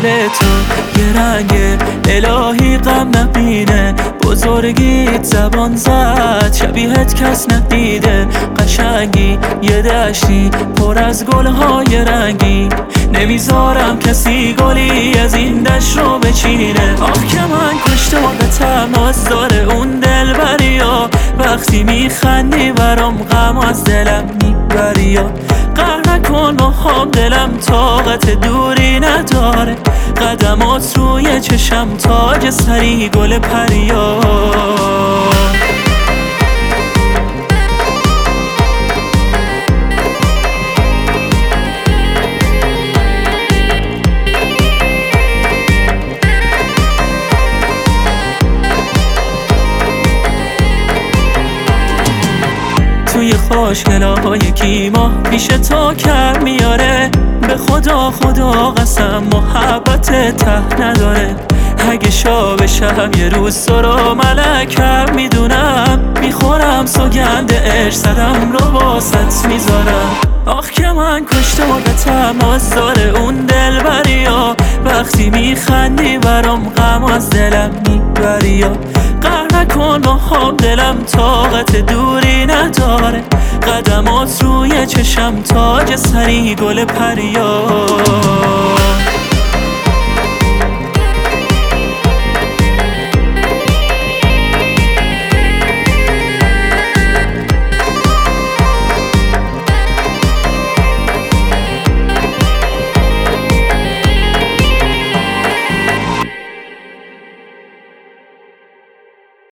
دل تو یه رنگ الهی غم نبینه، بزرگیت زبان زد شبیهت کس ندیده. قشنگی یه دشتی پر از گلهای رنگی، نمیذارم کسی گلی از این دشت رو بچینه. آه که من کشتادتم نازدار اون دلبریا، وقتی میخندی برام غم از دلم میبریا. قهر نکن با هم دلم طاقت دوری نداره، قدمات روی چشم تاج سری گل پریا. توی خوشگلاهای کیما پیش تو کم میاره، به خدا قسم محبت ته نداره. اگه شا بشم یه روز تو رو ملکم میدونم، میخورم سوگند عشق صدم رو واسط میذارم. آخ که من کشتادتم نازدار اون دلبریا، وقتی میخندی برام غم از دلم میبریا. قهر نکن با هم دلم طاقت دوری نداره، قدمات روی چشم تاج سری گل پریا.